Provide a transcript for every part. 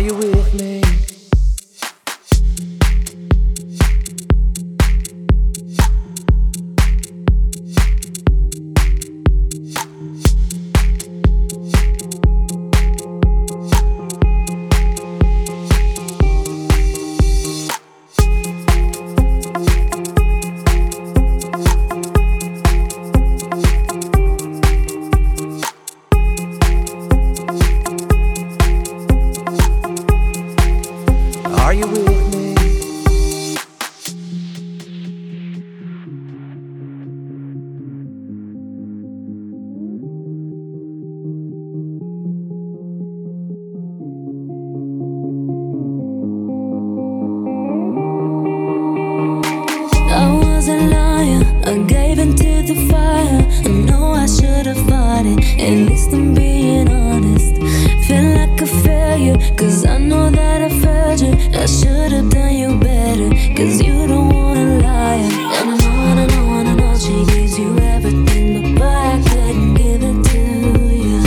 you with me? Are you with me? I was a liar, I gave into the fire. I know I should have fought it, at least I'm being honest. Feel like a failure, cause I know that I failed you. I should have done you better, cause you don't want a liar. And I know she gives you everything, but boy, I couldn't give it to you.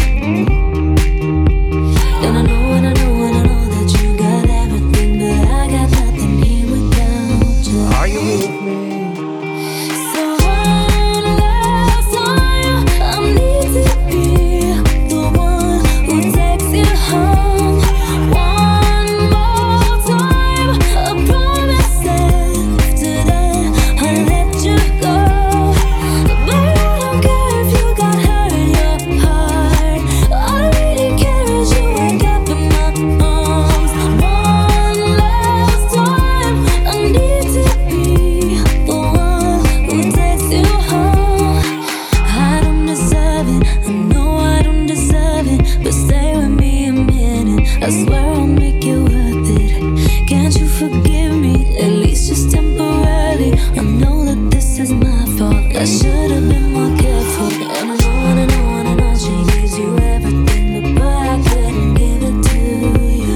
And I know that you got everything, but I got nothing here without you. Are you with me? So one last time, I need to be the one who takes you home. One more time, I promise after that I'll let you go. But I don't care if you got hurt in your heart. All I really care is you wake up in my arms. One last time, I need to be the one who takes you home. I don't deserve it, I know I don't deserve it, but stay with me a minute, I swear I'll make it worth it. Can't you forgive me, at least just temporarily? I know that this is my fault, I should have been more careful. And I know she gives you everything, but boy, I couldn't give it to you.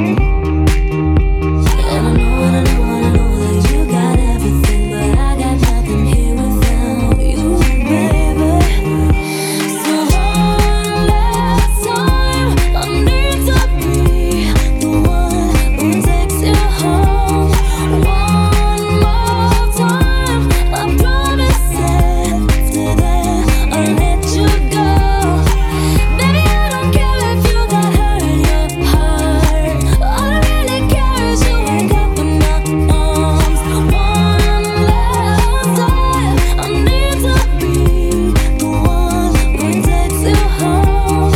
And I know that you got everything, but I got nothing here without you, baby. So one last time, I need to be the one who takes you home. One more time, I promise after that I'll let you go. Baby, I don't care if you got hurt in your heart. All I really care is you wake up in my arms. One last time, I need to be the one who takes you home.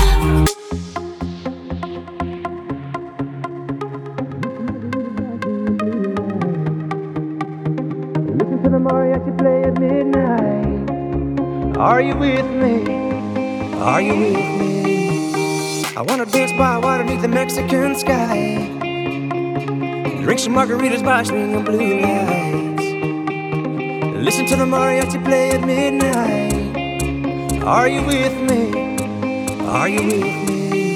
Listen to the mariachi play at midnight. Are you with me? Are you with me? I wanna dance by water beneath the Mexican sky. Drink some margaritas by swinging blue lights. Listen to the mariachi play at midnight. Are you with me? Are you with me?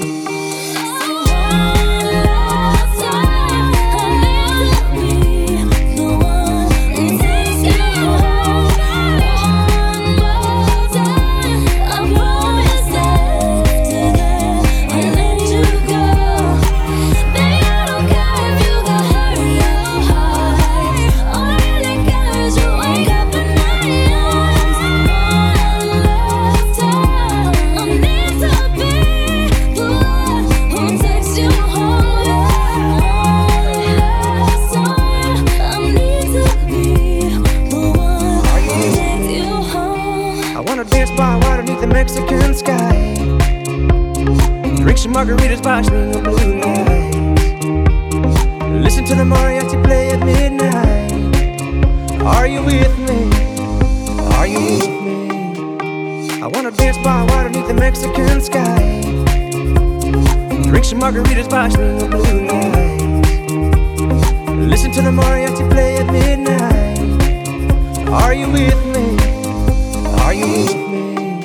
One last time, I need to be the one who takes you home. One more time, I promise after that I'll let you go. Baby, I don't care if you got hurt in your heart. All I really care is you wake up in my arms. One last time, I need to be the one who takes you home. One last time, I need to be the one who takes you home. I wanna dance by water beneath the Mexican sky. Drink some margaritas by swinging blue lights. Listen to the mariachi play at midnight. Are you with me? Are you with me? I wanna dance by water beneath the Mexican sky. Drink some margaritas by swinging blue lights. Listen to the mariachi play at midnight. Are you with me? Are you with me?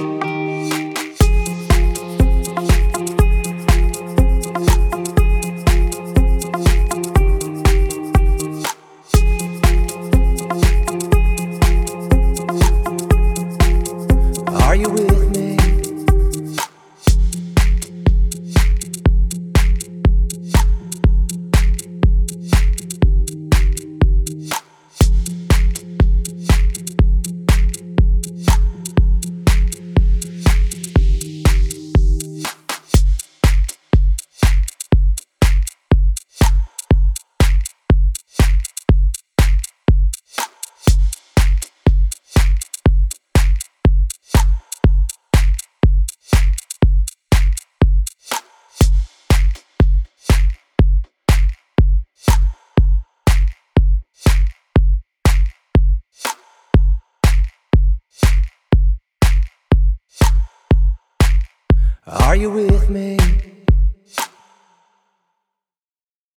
Are you with me? Are you with me?